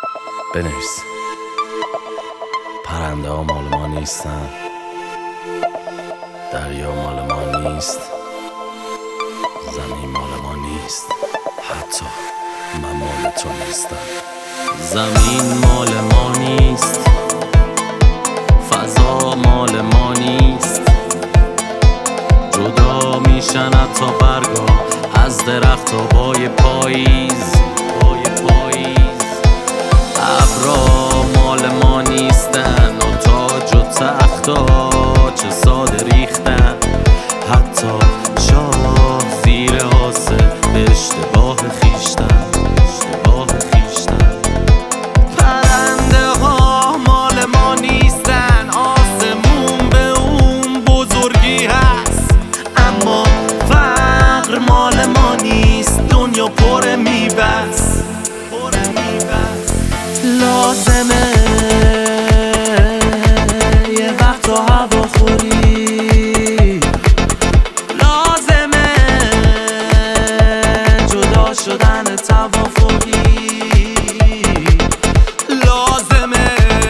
بنویس. پرنده ها مال ما نیستن، دریا مال ما نیست، زمین مال ما نیست، حتی من مال تو نیستم. زمین مال ما نیست، فضا مال ما نیست، جدا میشن حتی برگا از درخت و بای پاییز. ابرا مال ما نیستن و تاج و تختا چه ساده ریختن، حتی شاه زیر آسه به اشتباه خیشتن. پرنده ها مال ما نیستن، آسمون به اون بزرگی هست، اما فقر مال ما نیست، دنیا پر میبست. لازمه یه وقت تو هواخوری، لازمه جدا شدن توافقی، لازمه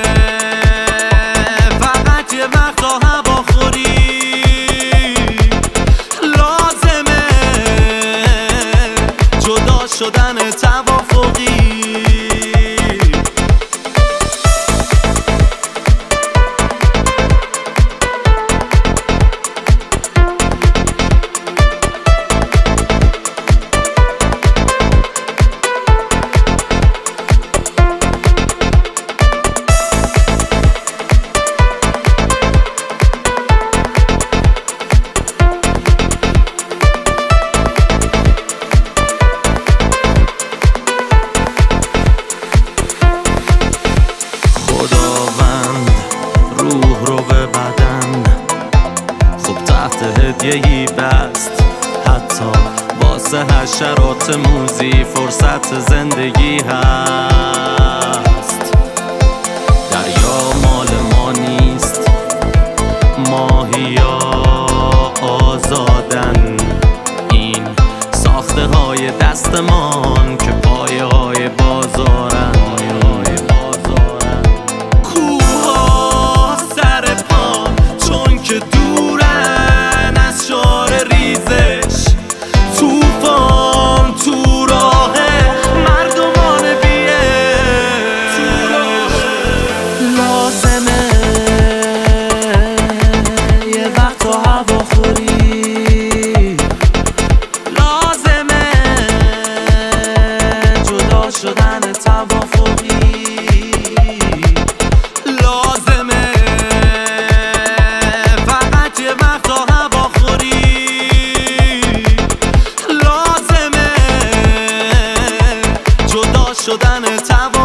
فقط یه وقت تو هواخوری، لازمه جدا شدن توافقی. هدیه‌ای بست، حتی واسه حشرات موذی فرصت زندگی هست. دریا مال ما نیست، ماهیا آزادن، این ساخته های دستمان که پایه های بازارن. کوها سر پان چون که دورن از شعار ریزش، توفان تو راه مردمان بیه. لازمه یه وقت تو هواخوری، لازمه جدا شدن توافقی، لازمه فقط یه وقت تو هواخوری، لازمه جدا شدن توافقی.